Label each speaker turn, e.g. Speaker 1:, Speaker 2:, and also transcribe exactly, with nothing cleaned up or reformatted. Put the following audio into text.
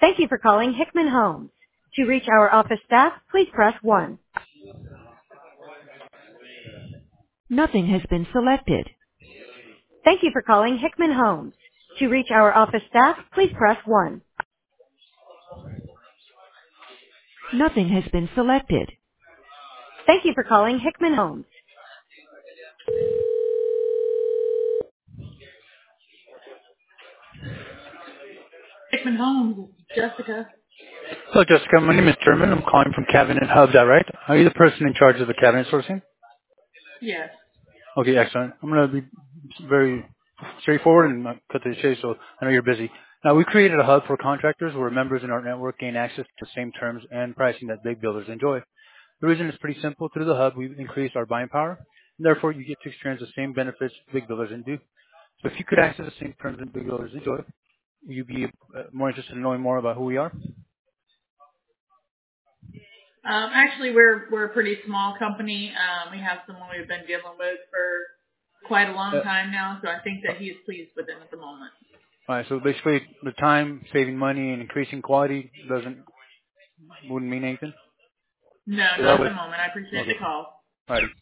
Speaker 1: Thank you for calling Hickman Homes. To reach our office staff, please press one. Nothing has been selected. Thank you for calling Hickman Homes. To reach our office staff, please press one. Nothing has been selected. Thank you for calling Hickman Homes. Hickman Homes, Jessica.
Speaker 2: Hello, Jessica. My name is German. I'm calling from Cabinet Hub. Is that right? Are you the person in charge of the cabinet sourcing?
Speaker 1: Yes.
Speaker 2: Okay, excellent. I'm going to be very straightforward and not cut to the chase, so I know you're busy. Now, we created a hub for contractors where members in our network gain access to the same terms and pricing that big builders enjoy. The reason is pretty simple. Through the hub, we've increased our buying power, and therefore you get to experience the same benefits big builders do. So if you could access the same terms that big builders enjoy, would you be uh, more interested in knowing more about who we are?
Speaker 1: Um, actually, we're we're a pretty small company. Um, we have someone we've been dealing with for quite a long
Speaker 2: Uh,
Speaker 1: time now, so I think that he is pleased with it at the moment.
Speaker 2: All right. So basically, the time, saving money, and increasing quality doesn't wouldn't mean anything.
Speaker 1: No,
Speaker 2: So
Speaker 1: not
Speaker 2: that
Speaker 1: at
Speaker 2: would
Speaker 1: the moment. I appreciate
Speaker 2: okay.
Speaker 1: the call.
Speaker 2: All right.